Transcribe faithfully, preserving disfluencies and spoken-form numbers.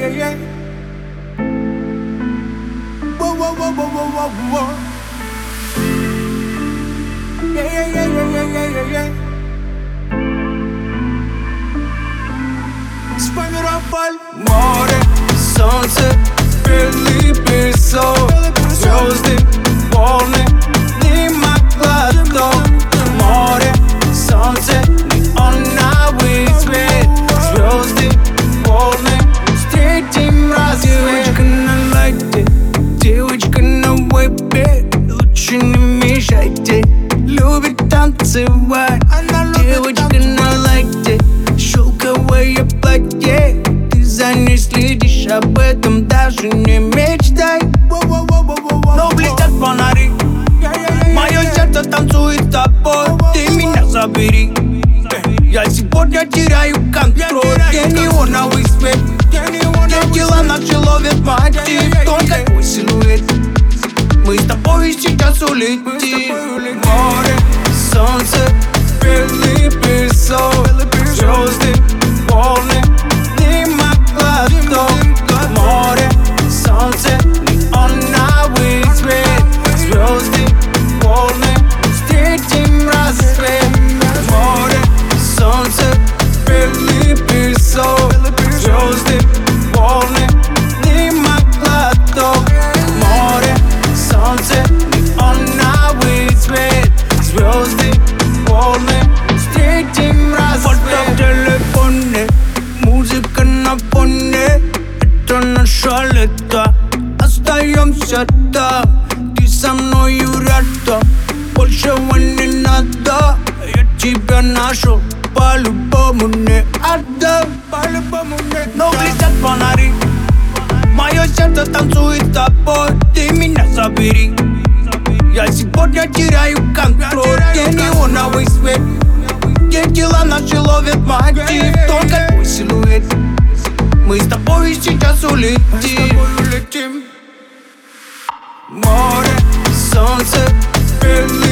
yeah, yeah. Whoa, whoa, whoa, whoa, whoa, whoa, whoa. Yeah, yeah, yeah, yeah, yeah, yeah, yeah, yeah. Сформировал море, солнце, белый песок, звезды, волны, дым облаков. Море, солнце, неоновый свет, звезды, волны, встретим рассвет. Девочка на лайте, девочка на вебе, лучше не мешайте, любит танцевать. Девочка на лайте, шелковое платье, ты за ней следишь, об этом даже не мечтай. Но блестят фонари, мое сердце танцует с тобой, ты меня забери. Я сегодня теряю контроль, где неоновый свет, где тела наши ловят мотив, только твой силуэт. Мы с тобой сейчас улетим. Море, солнце, белый песок, звезды, волны, дым облаков. Море, солнце, неоновый свет, звезды, волны, встретим рассвет. Море, солнце, белый песок, звезды, волны, дым облаков. Море, солнце, неоновый свет, звезды, волны, встретим рассвет. Фото в телефоне, музыка на фоне, это наше лето. Остаемся там, ты со мною рядом, большего не надо. Я тебя нашел, по-любому не отдам, по-любому не. Но блестят фонари, мое сердце танцует с тобой, ты меня забери. Я сегодня теряю контроль, где неоновый свет, где тела наши ловят мотив, только твой силуэт. Мы с тобой сейчас улетим. Море, солнце, белый